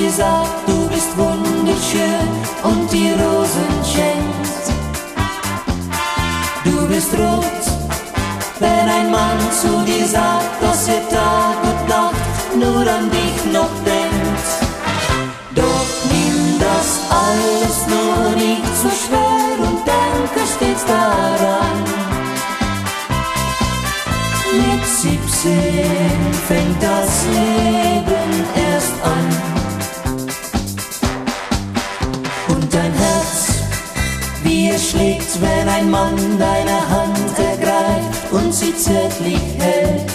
dir sagt, du bist wunderschön und die Rosen schenkt. Du bist rot, wenn ein Mann zu dir sagt, dass er Tag und Nacht nur an dich noch denkt. Doch nimm das alles nur nicht zu schwer und denke stets daran. Mit 17 fängt das Leben erst an. Und dein Herz, wie es schlägt, wenn ein Mann deine Hand ergreift und sie zärtlich hält.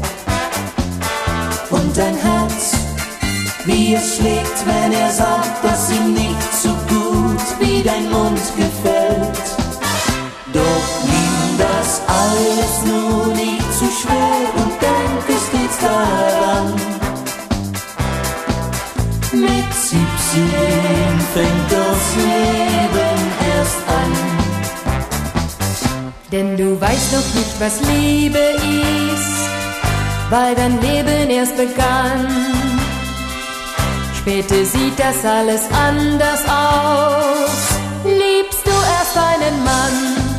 Und dein Herz, wie es schlägt, wenn er sagt, dass ihm nicht so gut wie dein Mund gefällt. Doch nimm das alles nur nicht zu schwer und denke stets daran. Mit 17 fängt das Leben erst an. Denn du weißt noch nicht, was Liebe ist, weil dein Leben erst begann. Später sieht das alles anders aus. Liebst du erst einen Mann?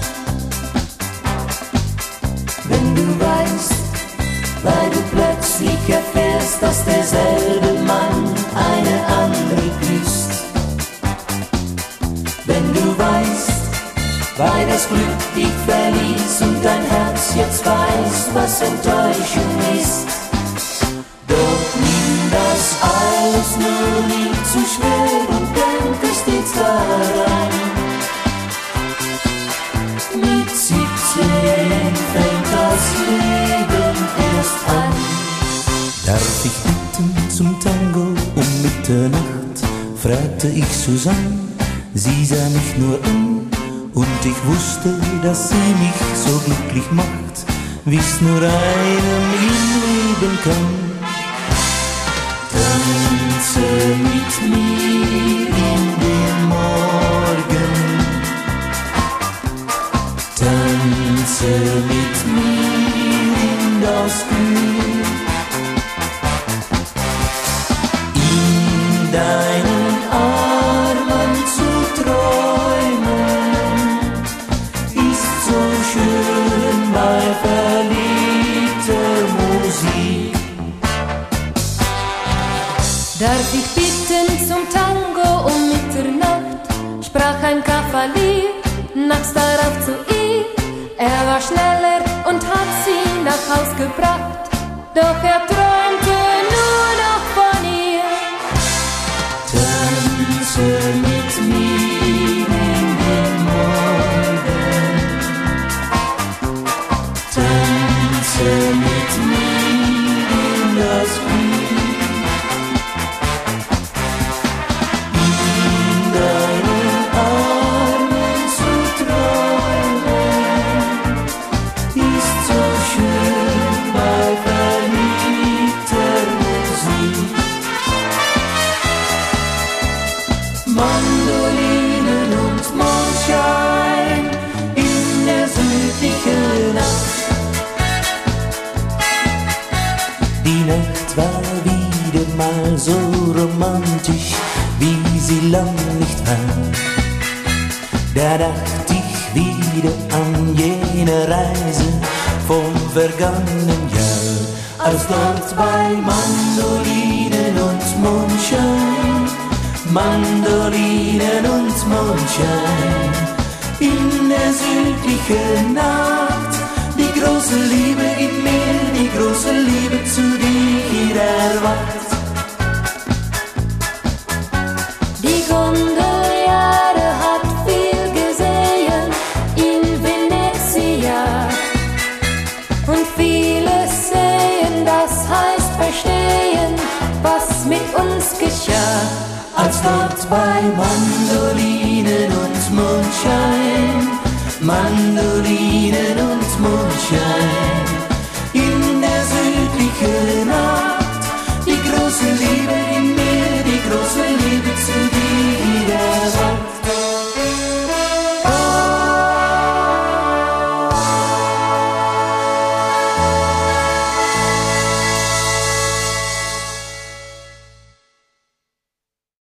Wenn du weißt, weil du plötzlich erfährst, dass derselbe Mann eine andere küsst. Wenn du weißt, weil das Glück dich verließ und dein Herz jetzt weiß, was Enttäuschung ist. Doch nimm das alles nur nicht zu schwer und denke stets daran. Mit 17 fängt das Leben erst an. Darf ich bitten zum Tango um Mitternacht? Fragte ich Susanne, sie sah mich nur an und ich wusste, dass sie mich so glücklich macht, wie's nur einem im Leben kann. Tanze mit mir in den Morgen, tanze mit mir in das Glück. In deinen Armen zu träumen ist so schön bei verliebter Musik. Darf ich bitten zum Tango um Mitternacht? Sprach ein Kavalier, nachts darauf zu ihr. Er war schneller und hat sie nach Haus gebracht, doch er träumte nur noch von ihr. Tanze mit mir in den Morgen, tanze mit mir in das Glück. In deinen Armen zu träumen ist so schön bei verliebter Musik. Mandolinen und Mondschein in der südlichen Nacht. Die Nacht war wieder mal so romantisch, wie sie lang nicht war. Da dachte ich wieder an jene Reise vom vergangenen Jahr, Als dort bei Mandolinen und Mondschein, Mandolinen und Mondschein, in der südlichen Nacht, die große Liebe in mir, die große Liebe zu dir erwacht. Die Gondeljahre hat viel gesehen in Venezia und vieles sehen, das heißt verstehen, was mit uns geschah. Als dort bei Mandolinen und Mondschein, Mandolinen und Mondschein,